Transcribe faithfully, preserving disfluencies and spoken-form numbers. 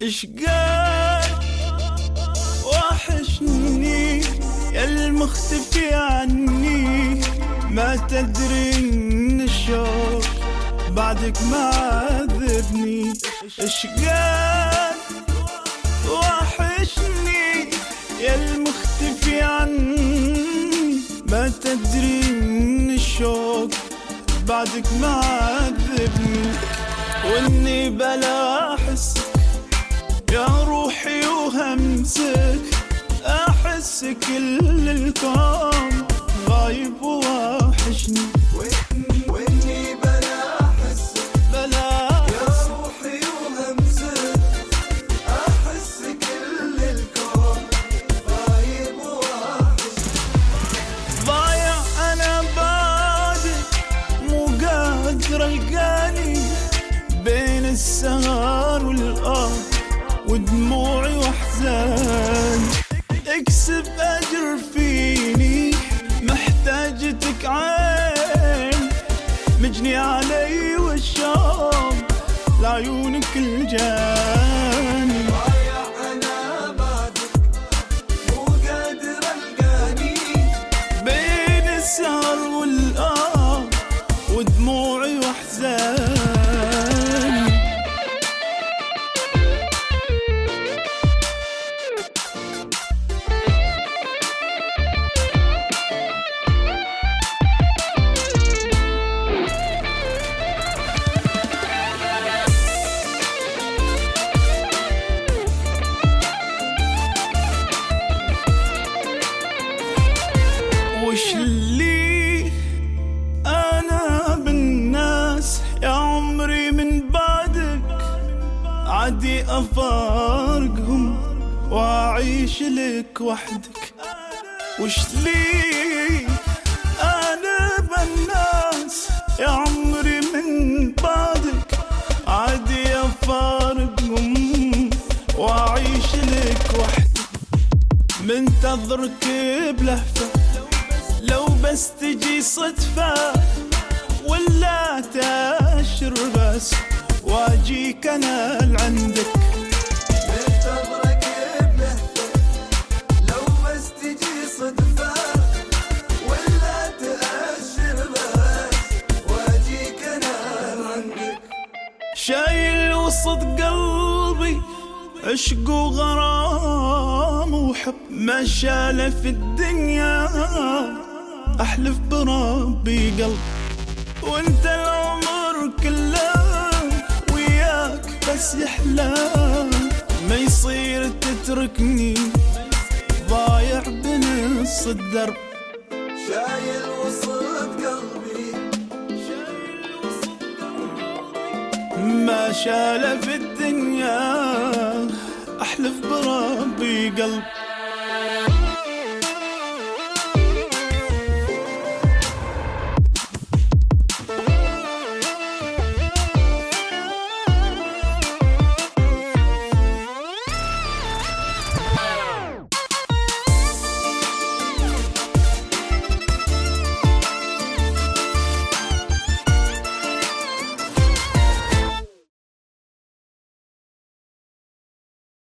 اشقاك وحشني يا المختفي عني، ما تدري ان الشوق بعدك ما عذبني. اشقاك وحشني يا المختفي عني، ما تدري ان الشوق بعدك ما عذبني. واني بلا احس يا روحي وهمسك، احس كل الكون غايب ووحشني. واني بلا احس بلا يا روحي وهمسك، احس كل الكون غايب ووحشني. ضايع انا بعدك، مو قادر القاني بين السهر والآه ودموعي واحزان. اكسب اجر فيني، محتاجتك عين، مجني علي والشوق لعيونك الجاني. ضايع انا بعدك، مو قادر القاني بين السهر والآه ودموعي واحزان. وش لي أنا بالناس يا عمري من بعدك، عادي أفارقهم وأعيش لك وحدك. وش لي أنا بالناس يا عمري من بعدك، عادي أفارقهم وأعيش لك وحدك. منتظرك بلهفة لو بس تجي صدفة، ولا تأشر بس واجيك انا لعندك. منتظرك بلهفة لو بس تجي صدفة، ولا تأشر بس واجيك انا لعندك. شايل وسط قلبي عشق وغرام وحب، ما شاله في الدنيا احلف بربي قلب. وانت العمر كله وياك بس يحلى، ما يصير تتركني ضايع بنص الدرب. شايل وسط قلبي ما شاله في الدنيا احلف بربي قلب.